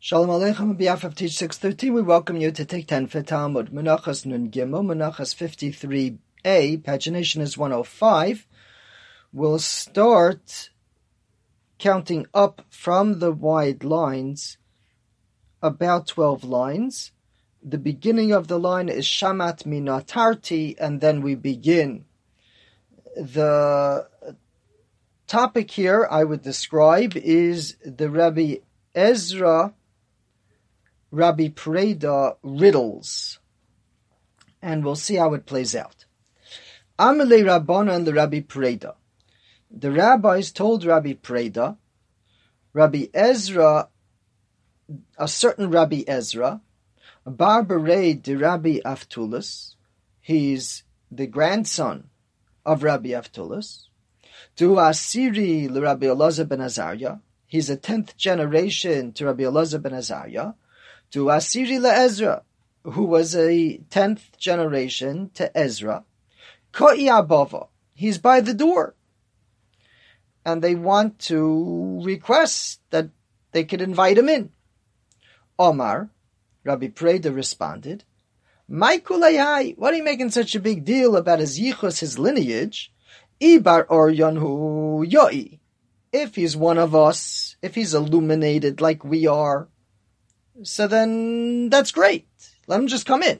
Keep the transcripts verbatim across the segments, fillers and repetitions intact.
Shalom Aleichem. On behalf of Teach six thirteen, we welcome you to take ten for Talmud. Menachas Nun Gimel, Menachas fifty-three a, pagination is one oh five. We'll start counting up from the wide lines, about twelve lines. The beginning of the line is Shamat Minatarti, and then we begin. The topic here I would describe is the Rabbi Ezra Rabbi Preda riddles, and we'll see how it plays out. Amalei Rabbana and the Rabbi Preda. The rabbis told Rabbi Preda, Rabbi Ezra, a certain Rabbi Ezra, Barbarei de Rabbi Avtulus, he's the grandson of Rabbi Avtulus, to Asiri le Rabbi Elazar ben Azariah, he's a tenth generation to Rabbi Elazar ben Azariah, to Asiri le Ezra, who was a tenth generation to Ezra. Ko'i abava, he's by the door. And they want to request that they could invite him in. Omar, Rabbi Preda responded, Mai kulayai, what are you making such a big deal about his yichus, his lineage? Ibar oryon hu yoi. If he's one of us, if he's illuminated like we are, so then that's great. Let him just come in.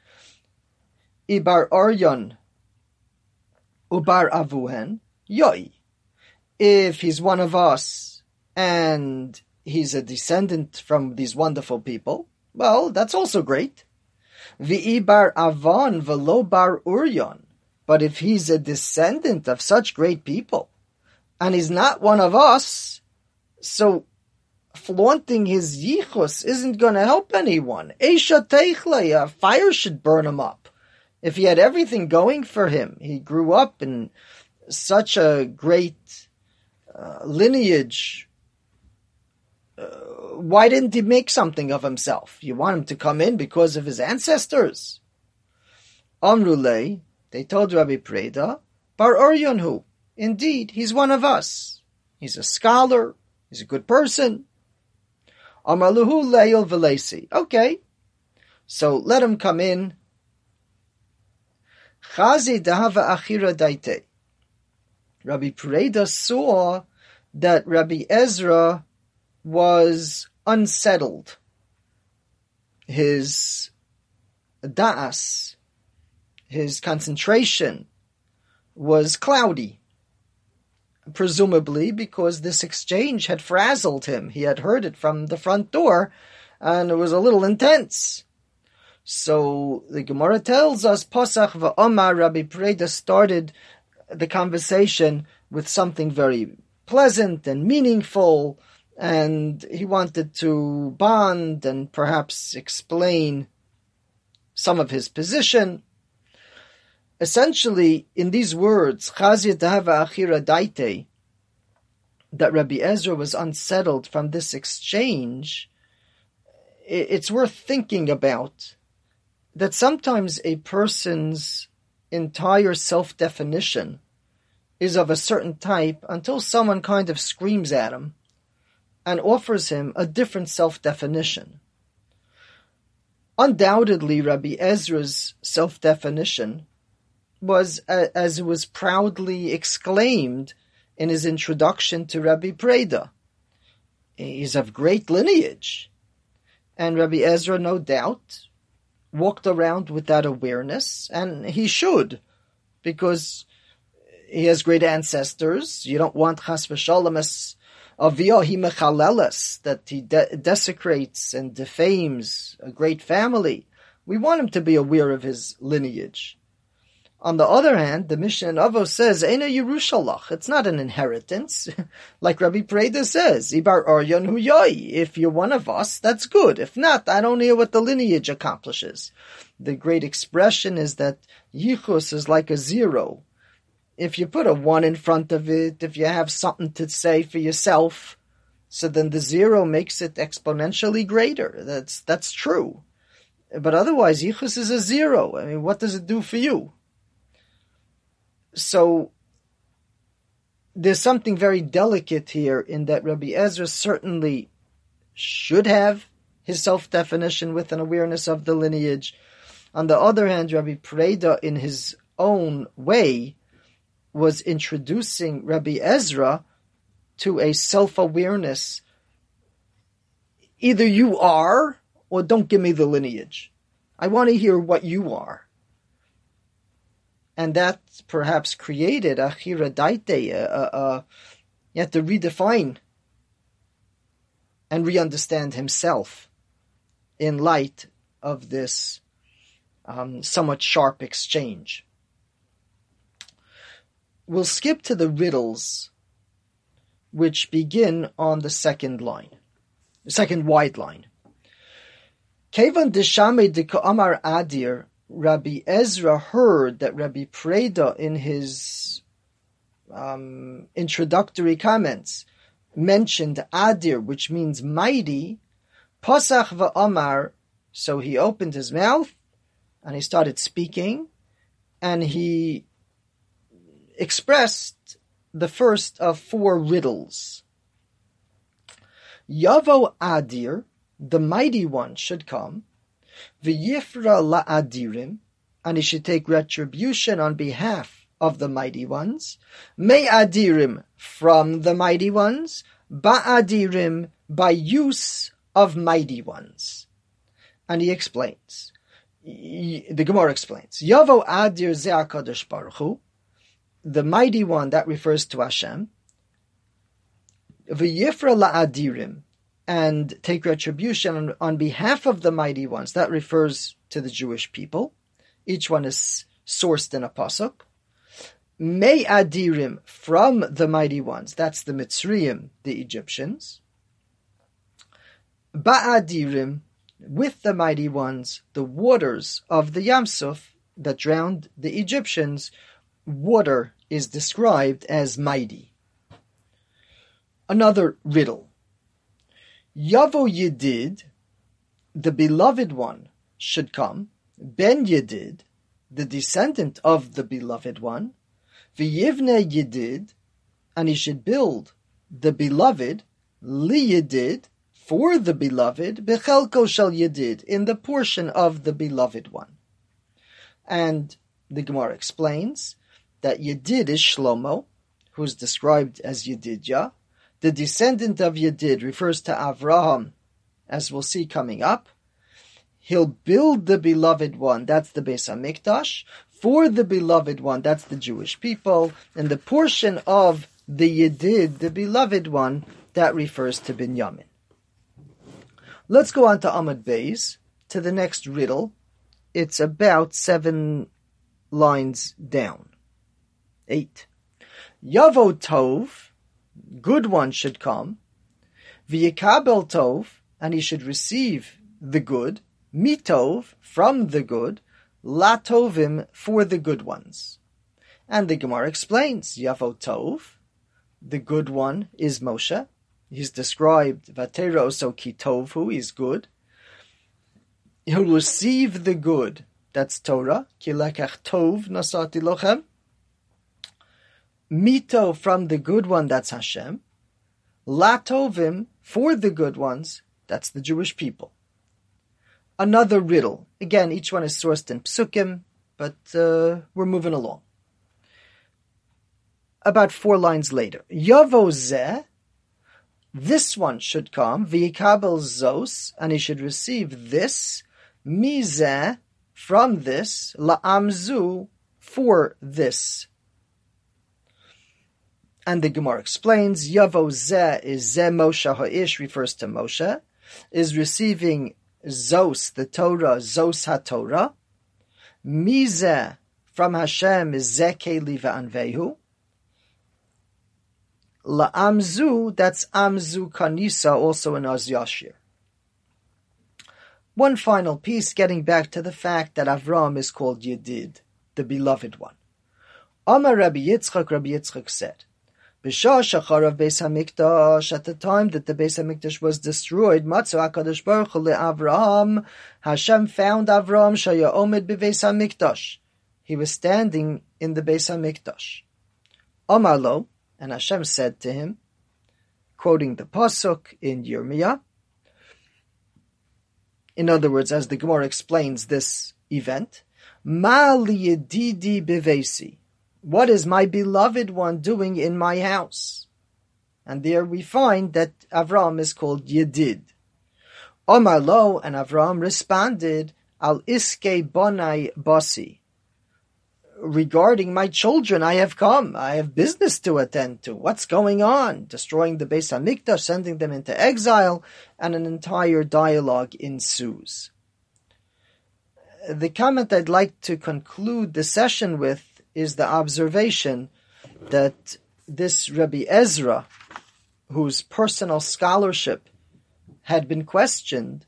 Ibar oryon ubar avuhen yoi. If he's one of us and he's a descendant from these wonderful people, well, that's also great. V'ibar avon velo bar uryon. But if he's a descendant of such great people and he's not one of us, so flaunting his yichus isn't going to help anyone. Eisha teichle, a fire should burn him up. If he had everything going for him, he grew up in such a great uh, lineage, uh, why didn't he make something of himself? You want him to come in because of his ancestors? Amrulei, they told Rabbi Preda, Bar Oryonhu, indeed, he's one of us. He's a scholar, he's a good person. Amarluhu leil velesi. Okay, so let him come in. Chazi dahava achira daite. Rabbi Preda saw that Rabbi Ezra was unsettled. His da'as, his concentration, was cloudy. Presumably because this exchange had frazzled him. He had heard it from the front door, and it was a little intense. So the Gemara tells us, Pasach v'Omar, Rabbi Preda started the conversation with something very pleasant and meaningful, and he wanted to bond and perhaps explain some of his position. Essentially, in these words, Chazi dahava achira daite, that Rabbi Ezra was unsettled from this exchange, it's worth thinking about that sometimes a person's entire self-definition is of a certain type until someone kind of screams at him and offers him a different self-definition. Undoubtedly, Rabbi Ezra's self-definition was, as it was proudly exclaimed in his introduction to Rabbi Preda, he's of great lineage. And Rabbi Ezra, no doubt, walked around with that awareness, and he should, because he has great ancestors. You don't want chas v'shalom as aviyahi mechaleles, that he de- desecrates and defames a great family. We want him to be aware of his lineage. On the other hand, the Mishnah in Avos says, Eina Yerushalach, it's not an inheritance. Like Rabbi Preda says, Ibar Oryon hu yoi, if you're one of us, that's good. If not, I don't hear what the lineage accomplishes. The great expression is that Yichus is like a zero. If you put a one in front of it, if you have something to say for yourself, so then the zero makes it exponentially greater. That's that's true. But otherwise, Yichus is a zero. I mean, what does it do for you? So there's something very delicate here in that Rabbi Ezra certainly should have his self-definition with an awareness of the lineage. On the other hand, Rabbi Preida, in his own way, was introducing Rabbi Ezra to a self-awareness. Either you are, or don't give me the lineage. I want to hear what you are. And that perhaps created a chira daite, a, a, a, you have to redefine and re-understand himself in light of this um, somewhat sharp exchange. We'll skip to the riddles, which begin on the second line, the second wide line. Kevan deshame de Amar Adir, Rabbi Ezra heard that Rabbi Preida, in his um, introductory comments, mentioned Adir, which means mighty. Pasach va'amar, so he opened his mouth and he started speaking, and he expressed the first of four riddles. Yavo Adir, the mighty one should come, v'yifra la'adirim, and he should take retribution on behalf of the mighty ones, me'adirim, from the mighty ones, ba'adirim, by use of mighty ones. And he explains, the Gemara explains, Yavo Adir ze HaKadosh Baruch Hu, the mighty one, that refers to Hashem, v'yifra la'adirim, and take retribution on, on behalf of the mighty ones, that refers to the Jewish people. Each one is sourced in a pasuk. Me adirim, from the mighty ones, that's the Mitzrayim, the Egyptians. Ba'adirim, with the mighty ones, the waters of the Yamsuf that drowned the Egyptians. Water is described as mighty. Another riddle. Yavo Yedid, the beloved one, should come. Ben Yedid, the descendant of the beloved one. V'yivne Yedid, and he should build the beloved. Li Yedid, for the beloved. Bechelko shel Yedid, in the portion of the beloved one. And the Gemara explains that Yedid is Shlomo, who is described as Yedidya. The descendant of Yedid refers to Avraham, as we'll see coming up. He'll build the beloved one, that's the Beis HaMikdash. For the beloved one, that's the Jewish people. And the portion of the Yedid, the beloved one, that refers to Binyamin. Let's go on to Amud Beis, to the next riddle. It's about seven lines down. Eight. Yavo Tov, good one should come. V'yikabel Tov, and he should receive the good. Mitov, from the good. La Tovim, for the good ones. And the Gemara explains, Yavo Tov, the good one is Moshe. He's described, Vatera oso ki tovu, he's good. He'll receive the good, that's Torah. Ki lekach tov nasati lochem. Mito, from the good one, that's Hashem. La tovim, for the good ones, that's the Jewish people. Another riddle. Again, each one is sourced in psukim, but uh, we're moving along. About four lines later. Yavo zeh, this one should come. V'yikabel zos, and he should receive this. Mizeh, from this. La'amzu, for this. And the Gemara explains, Yavo zeh is zeh Moshe ha'ish, refers to Moshe, is receiving Zos, the Torah, Zos HaTorah. Mizeh, from Hashem, is Zeh Keli V'anvehu. La'amzu, that's Amzu Kanisa, also in Oz Yashir. One final piece, getting back to the fact that Avram is called Yedid, the beloved one. Amar Rabbi Yitzchak, Rabbi Yitzchak said, B'shah shacharav Beis HaMikdash, at the time that the Beis HaMikdash was destroyed, Matzu HaKadosh Baruch Hu le'Avraham, Hashem found Avram shaya omed b'Beis HaMikdash. He was standing in the Beis HaMikdash. Amar lo, and Hashem said to him, quoting the pasuk in Yirmiyah, In other words, as the Gemara explains this event, Ma liyedidi bevesi. What is my beloved one doing in my house? And there we find that Avram is called Yedid. Omar lo, and Avram responded, Al iske bonai basi. Regarding my children, I have come. I have business to attend to. What's going on? Destroying the Beis HaMikdash, sending them into exile, and an entire dialogue ensues. The comment I'd like to conclude the session with is the observation that this Rabbi Ezra, whose personal scholarship had been questioned,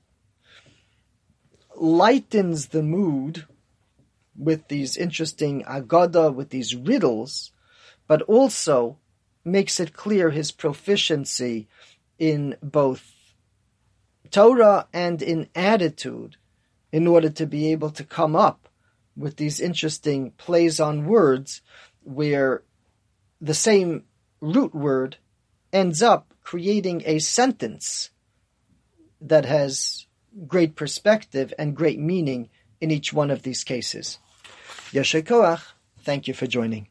lightens the mood with these interesting agada, with these riddles, but also makes it clear his proficiency in both Torah and in attitude in order to be able to come up with these interesting plays on words where the same root word ends up creating a sentence that has great perspective and great meaning in each one of these cases. Yasher koach. Thank you for joining.